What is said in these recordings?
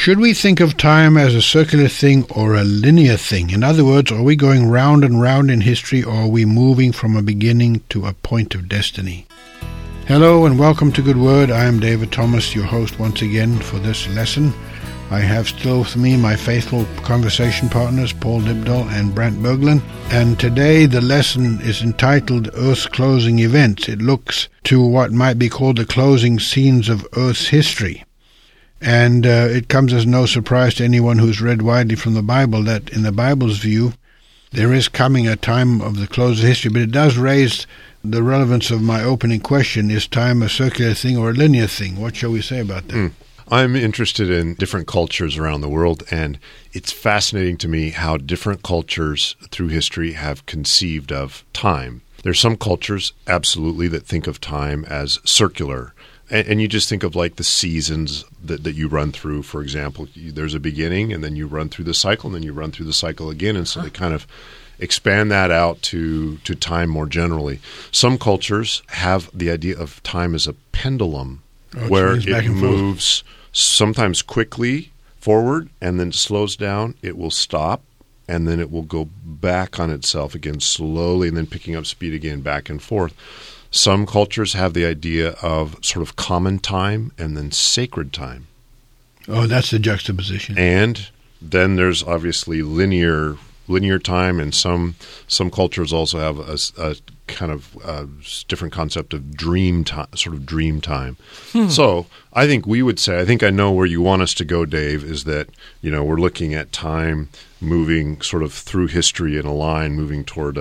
Should we think of time as a circular thing or a linear thing? In other words, are we going round and round in history, or are we moving from a beginning to a point of destiny? Hello and welcome to Good Word. I am David Thomas, your host once again for this lesson. I have still with me my faithful conversation partners, Paul Dibdahl and Brant Berglund. And today the lesson is entitled Earth's Closing Events. It looks to what might be called the closing scenes of Earth's history. And it comes as no surprise to anyone who's read widely from the Bible that in the Bible's view, there is coming a time of the close of history. But it does raise the relevance of my opening question: is time a circular thing or a linear thing? What shall we say about that? I'm interested in different cultures around the world, and it's fascinating to me how different cultures through history have conceived of time. There's some cultures, absolutely, that think of time as circular. And you just think of like the seasons that you run through. For example, there's a beginning, and then you run through the cycle, and then you run through the cycle again. And so they kind of expand that out to time more generally. Some cultures have the idea of time as a pendulum, where it moves sometimes quickly forward and then slows down. It will stop, and then it will go back on itself again slowly, and then picking up speed again, back and forth. Some cultures have the idea of sort of common time and then sacred time. Oh, that's the juxtaposition. And then there's obviously linear time, and some cultures also have a kind of different concept of dream time, sort of dream time. So I think we would say, I think I know where you want us to go, Dave, is that, you know, we're looking at time moving sort of through history in a line, moving towards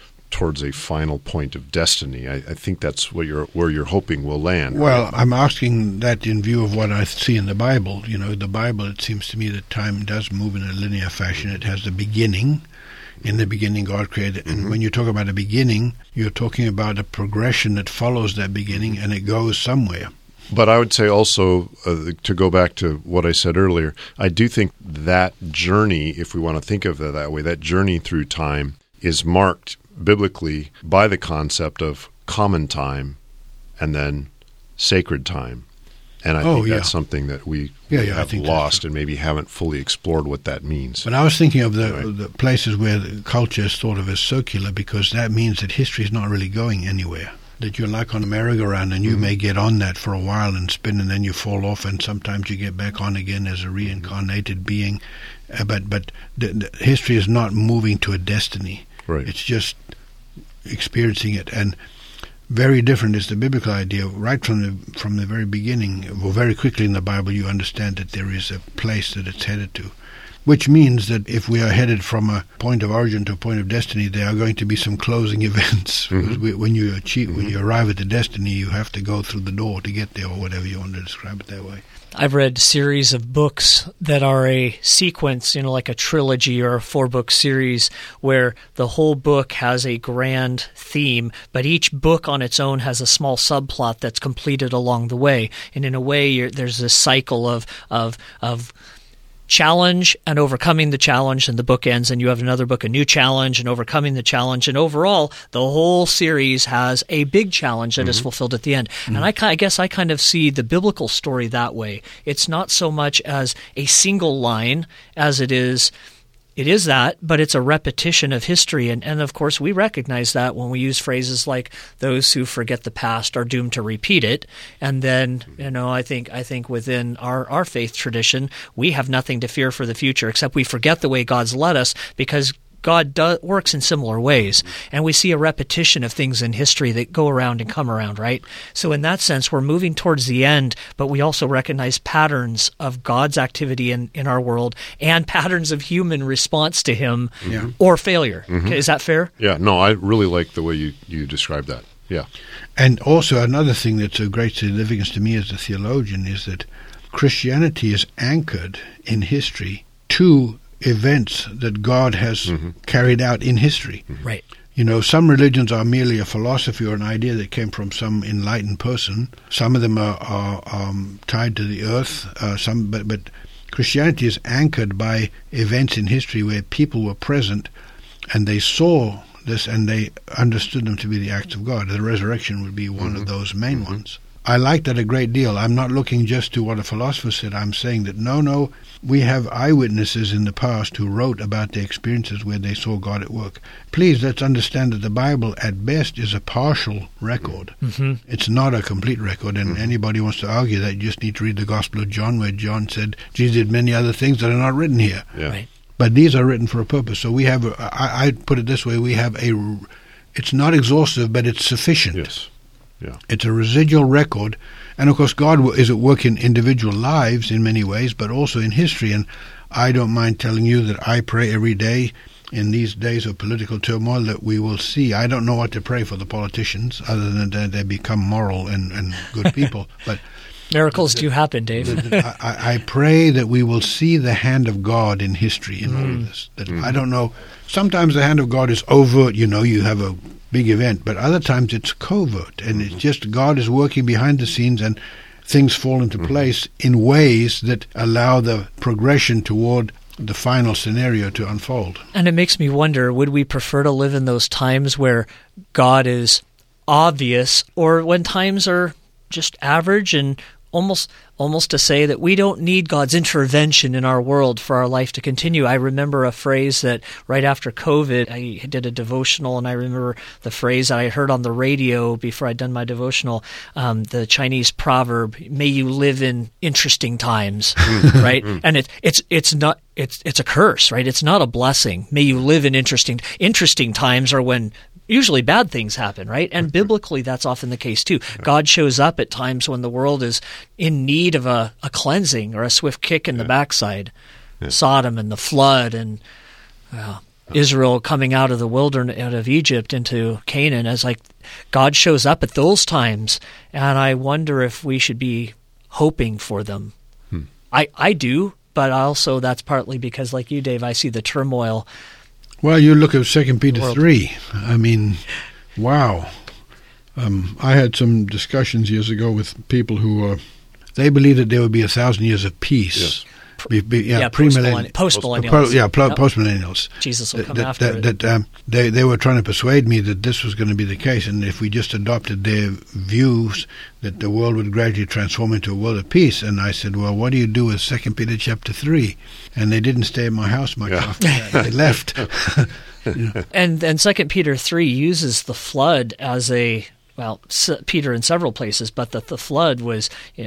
a final point of destiny. I think that's where you're hoping will land. Well, right? I'm asking that in view of what I see in the Bible. You know, the Bible, it seems to me that time does move in a linear fashion. It has the beginning. In the beginning, God created. And when you talk about a beginning, you're talking about a progression that follows that beginning, and it goes somewhere. But I would say also, to go back to what I said earlier, I do think that journey, if we want to think of it that way, that journey through time is marked biblically by the concept of common time and then sacred time. And I think that's something that we have lost and maybe haven't fully explored what that means. But I was thinking of the places where the culture is thought of as circular, because that means that history is not really going anywhere. That you're like on a merry-go-round, and you may get on that for a while and spin, and then you fall off, and sometimes you get back on again as a reincarnated being. But the history is not moving to a destiny. Right. It's just experiencing it. And very different is the biblical idea. Right from the very beginning, or very quickly in the Bible, you understand that there is a place that it's headed to, which means that if we are headed from a point of origin to a point of destiny, there are going to be some closing events. When you arrive at the destiny, you have to go through the door to get there, or whatever you want to describe it that way. I've read a series of books that are a sequence, like a trilogy or a 4-book series, where the whole book has a grand theme, but each book on its own has a small subplot that's completed along the way. And in a way, there's this cycle of challenge and overcoming the challenge, and the book ends, and you have another book, a new challenge, and overcoming the challenge, and overall the whole series has a big challenge that is fulfilled at the end. And I guess I kind of see the biblical story that way. It's not so much as a single line as it is that, but it's a repetition of history. And of course, we recognize that when we use phrases like those who forget the past are doomed to repeat it. And then, I think within our faith tradition, we have nothing to fear for the future, except we forget the way God's led us, because God works in similar ways, and we see a repetition of things in history that go around and come around, right? So in that sense, we're moving towards the end, but we also recognize patterns of God's activity in our world and patterns of human response to Him or failure. Is that fair? Yeah, no, I really like the way you describe that. Yeah. And also another thing that's of great significance to me as a theologian is that Christianity is anchored in history to events that God has carried out in history. Right. Some religions are merely a philosophy or an idea that came from some enlightened person. Some of them are tied to the earth. But Christianity is anchored by events in history where people were present and they saw this and they understood them to be the acts of God. The resurrection would be one of those main ones. I like that a great deal. I'm not looking just to what a philosopher said. I'm saying that no, we have eyewitnesses in the past who wrote about their experiences where they saw God at work. Please, let's understand that the Bible at best is a partial record. It's not a complete record, and anybody wants to argue that, you just need to read the Gospel of John, where John said Jesus did many other things that are not written here. Right. But these are written for a purpose. So we have, I put it this way, we have it's not exhaustive, but it's sufficient. Yes. Yeah. It's a residual record. And, of course, God is at work in individual lives in many ways, but also in history. And I don't mind telling you that I pray every day in these days of political turmoil that we will see. I don't know what to pray for the politicians other than that they become moral and good people. But miracles do happen, Dave. I pray that we will see the hand of God in history in all of this. That I don't know. Sometimes the hand of God is overt. You have a big event, but other times it's covert, and it's just God is working behind the scenes, and things fall into place in ways that allow the progression toward the final scenario to unfold. And it makes me wonder, would we prefer to live in those times where God is obvious, or when times are just average and almost to say that we don't need God's intervention in our world for our life to continue? I remember a phrase that right after COVID, I did a devotional, and I remember the phrase that I heard on the radio before I'd done my devotional, the Chinese proverb, "May you live in interesting times," right? And it's a curse, right? It's not a blessing. May you live in interesting times are when usually bad things happen, right? And biblically, that's often the case too. God shows up at times when the world is in need of a cleansing or a swift kick in the backside. Sodom and the flood, and Israel coming out of the wilderness, out of Egypt into Canaan, as like God shows up at those times, and I wonder if we should be hoping for them. I do, but also that's partly because, like you, Dave, I see the turmoil. Well, you look at 2 Peter 3. I mean, wow. I had some discussions years ago with people who they believe that there would be 1,000 years of peace. Post-millennials. Post-millennials. Jesus will come after it. They were trying to persuade me that this was going to be the case, and if we just adopted their views, that the world would gradually transform into a world of peace. And I said, well, what do you do with 2 Peter chapter 3? And they didn't stay at my house much after that. They left. And 2 Peter 3 uses the flood as Peter in several places, but the flood was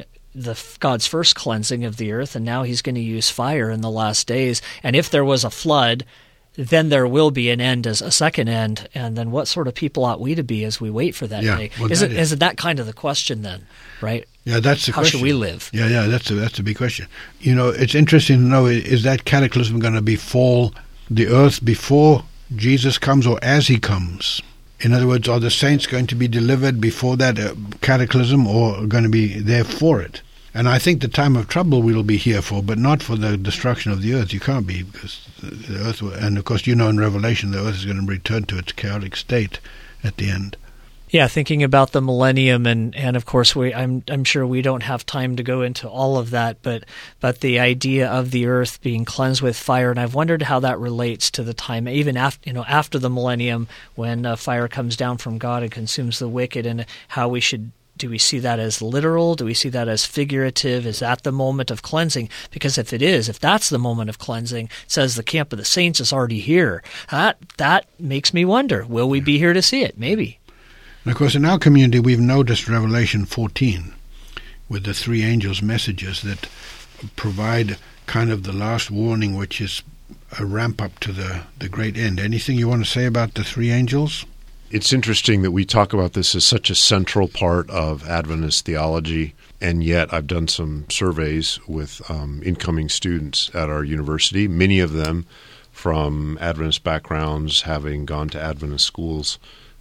God's first cleansing of the earth, and now he's going to use fire in the last days. And if there was a flood, then there will be an end, as a second end. And then what sort of people ought we to be as we wait for that day? Well, is it that kind of the question then, right? Yeah, that's the How question. How should we live? Yeah, that's a big question. It's interesting to know, is that cataclysm going to befall the earth before Jesus comes or as he comes? In other words, are the saints going to be delivered before that cataclysm, or going to be there for it? And I think the time of trouble we'll be here for, but not for the destruction of the earth. You can't be, because the earth will, and of course in Revelation the earth is going to return to its chaotic state at the end. Yeah, thinking about the millennium, and of course I'm sure we don't have time to go into all of that, but the idea of the earth being cleansed with fire, and I've wondered how that relates to the time even after the millennium, when fire comes down from God and consumes the wicked, and how we should. Do we see that as literal? Do we see that as figurative? Is that the moment of cleansing? Because if that's the moment of cleansing, it says the camp of the saints is already here. That makes me wonder, will we be here to see it? Maybe. And of course, in our community, we've noticed Revelation 14 with the three angels' messages that provide kind of the last warning, which is a ramp up to the great end. Anything you want to say about the three angels? It's interesting that we talk about this as such a central part of Adventist theology, and yet I've done some surveys with incoming students at our university, many of them from Adventist backgrounds, having gone to Adventist schools,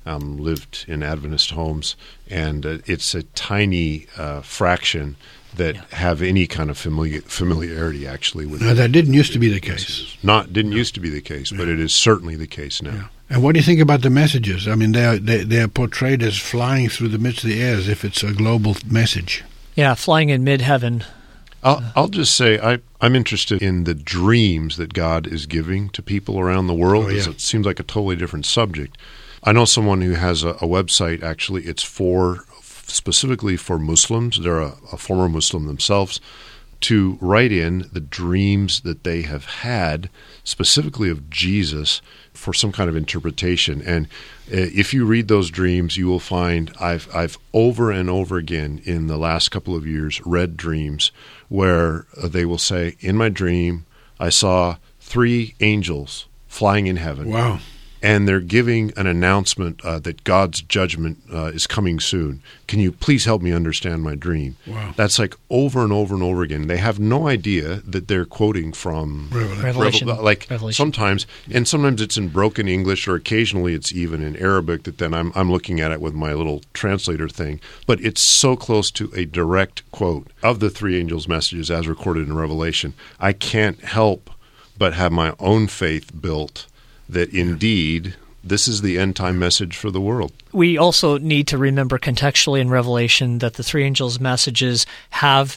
lived in Adventist homes, and it's a tiny fraction that have any kind of familiarity actually with. Now, that didn't used to be the case. Didn't used to be the case, but it is certainly the case now. Yeah. And what do you think about the messages? I mean, they are portrayed as flying through the midst of the air as if it's a global message. Yeah, flying in mid-heaven. I'll just say I'm interested in the dreams that God is giving to people around the world. It seems like a totally different subject. I know someone who has a website, actually. It's for specifically for Muslims. They're a former Muslim themselves, to write in the dreams that they have had, specifically of Jesus, for some kind of interpretation. And if you read those dreams, you will find I've over and over again in the last couple of years read dreams where they will say, in my dream, I saw 3 angels flying in heaven. Wow. And they're giving an announcement that God's judgment is coming soon. Can you please help me understand my dream? Wow. That's like over and over and over again. They have no idea that they're quoting from Revelation. Revelation. Sometimes it's in broken English, or occasionally it's even in Arabic that then I'm looking at it with my little translator thing. But it's so close to a direct quote of the 3 angels' messages as recorded in Revelation. I can't help but have my own faith built that indeed this is the end-time message for the world. We also need to remember contextually in Revelation that the 3 angels' messages have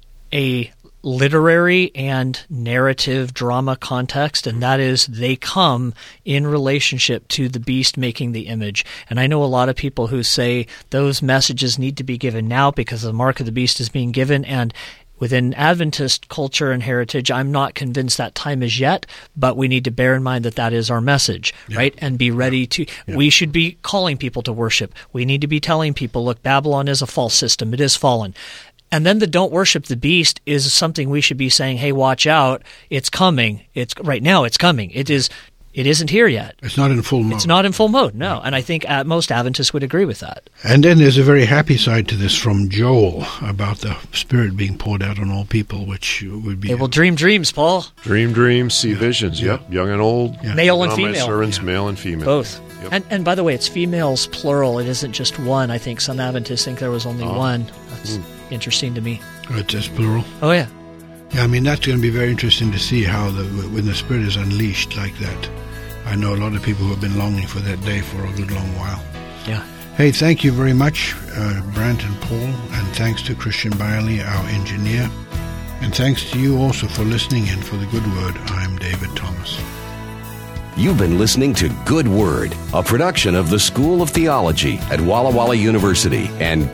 a literary and narrative drama context, and that is they come in relationship to the beast making the image. And I know a lot of people who say those messages need to be given now because the mark of the beast is being given, and within Adventist culture and heritage, I'm not convinced that time is yet, but we need to bear in mind that that is our message, right? And be ready to, we should be calling people to worship. We need to be telling people, look, Babylon is a false system. It is fallen. And then the don't worship the beast is something we should be saying, hey, watch out. It's coming. Right now it's coming. It isn't here yet. It's not in full mode. It's not in full mode, no. And I think most Adventists would agree with that. And then there's a very happy side to this from Joel about the Spirit being poured out on all people, which would be... They will dream dreams, Paul. Dream dreams, see visions, young and old. Yeah. Male and female. My servants, male and female. Both. Yep. And by the way, it's females plural. It isn't just one. I think some Adventists think there was only one. That's interesting to me. It's just plural. Oh, yeah. Yeah, I mean, that's going to be very interesting to see how when the Spirit is unleashed like that. I know a lot of people who have been longing for that day for a good long while. Yeah. Hey, thank you very much, Brant and Paul, and thanks to Christian Biley, our engineer. And thanks to you also for listening in for the Good Word. I'm David Thomas. You've been listening to Good Word, a production of the School of Theology at Walla Walla University and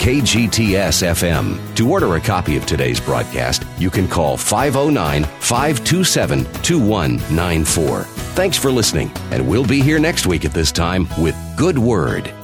KGTS-FM. To order a copy of today's broadcast, you can call 509-527-2194. Thanks for listening, and we'll be here next week at this time with Good Word.